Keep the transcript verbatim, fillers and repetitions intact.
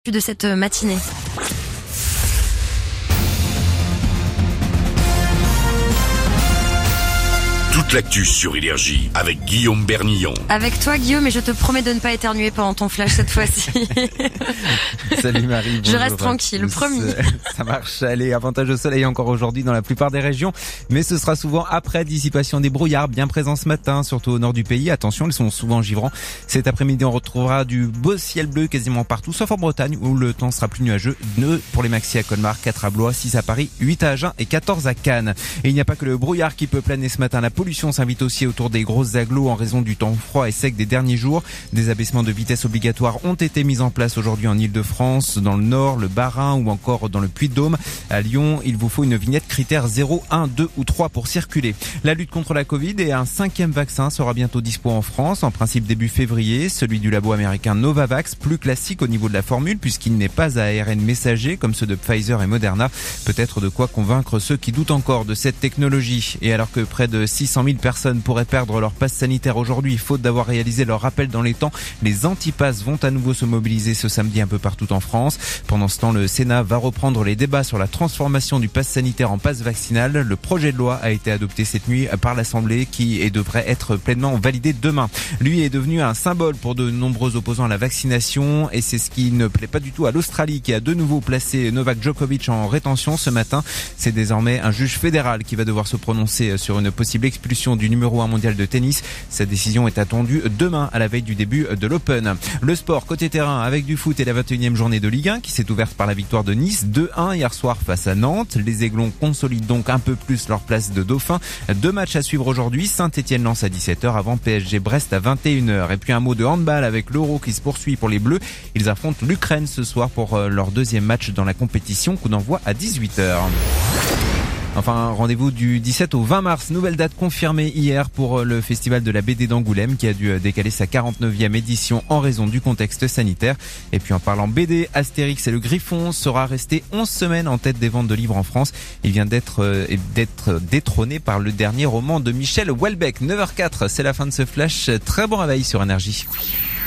de cette matinée. Toute l'actu sur Énergie avec Guillaume Bernillon. Avec toi Guillaume, et je te promets de ne pas éternuer pendant ton flash cette fois-ci. Salut Marie, bonjour. Je reste tranquille, promis. Ça marche, allez, avantage au soleil encore aujourd'hui dans la plupart des régions, mais ce sera souvent après dissipation des brouillards bien présents ce matin, surtout au nord du pays. Attention, ils sont souvent givrants. Cet après-midi, on retrouvera du beau ciel bleu quasiment partout, sauf en Bretagne où le temps sera plus nuageux. neuf pour les maxi à Colmar, quatre à Blois, six à Paris, huit à Agen et quatorze à Cannes. Et il n'y a pas que le brouillard qui peut planer ce matin. La pollution s'invite aussi autour des grosses agglos en raison du temps froid et sec des derniers jours. Des abaissements de vitesse obligatoires ont été mis en place aujourd'hui en Ile-de-France, dans le Nord, le Bas-Rhin ou encore dans le Puy-de-Dôme. À Lyon, il vous faut une vignette critère zéro, un, deux ou trois pour circuler. La lutte contre la Covid et un cinquième vaccin sera bientôt dispo en France, en principe début février. Celui du labo américain Novavax, plus classique au niveau de la formule puisqu'il n'est pas à A R N messager comme ceux de Pfizer et Moderna. Peut-être de quoi convaincre ceux qui doutent encore de cette technologie. Et alors que près de six cent mille personnes pourraient perdre leur passe sanitaire aujourd'hui, faute d'avoir réalisé leur rappel dans les temps, les antipasses vont à nouveau se mobiliser ce samedi un peu partout en France. Pendant ce temps, le Sénat va reprendre les débats sur la transformation du passe sanitaire en passe vaccinal. Le projet de loi a été adopté cette nuit par l'Assemblée qui devrait être pleinement validé demain. Lui est devenu un symbole pour de nombreux opposants à la vaccination et c'est ce qui ne plaît pas du tout à l'Australie qui a de nouveau placé Novak Djokovic en rétention ce matin. C'est désormais un juge fédéral qui va devoir se prononcer sur une possible expulsion du numéro un mondial de tennis. Sa décision est attendue demain à la veille du début de l'Open. Le sport côté terrain avec du foot et la vingt et unième journée de Ligue un qui s'est ouverte par la victoire de Nice deux un hier soir face à Nantes. Les Aiglons consolident donc un peu plus leur place de dauphin. Deux matchs à suivre aujourd'hui. Saint-Étienne-Lens à dix-sept heures avant P S G-Brest à vingt et une heures. Et puis un mot de handball avec l'Euro qui se poursuit pour les Bleus. Ils affrontent l'Ukraine ce soir pour leur deuxième match dans la compétition. Coup d'envoi à dix-huit heures. Enfin, rendez-vous du dix-sept au vingt mars. Nouvelle date confirmée hier pour le festival de la B D d'Angoulême qui a dû décaler sa quarante-neuvième édition en raison du contexte sanitaire. Et puis en parlant B D, Astérix et le Griffon sera resté onze semaines en tête des ventes de livres en France. Il vient d'être, euh, d'être détrôné par le dernier roman de Michel Houellebecq. neuf heures zéro quatre, c'est la fin de ce flash. Très bon réveil sur Énergie.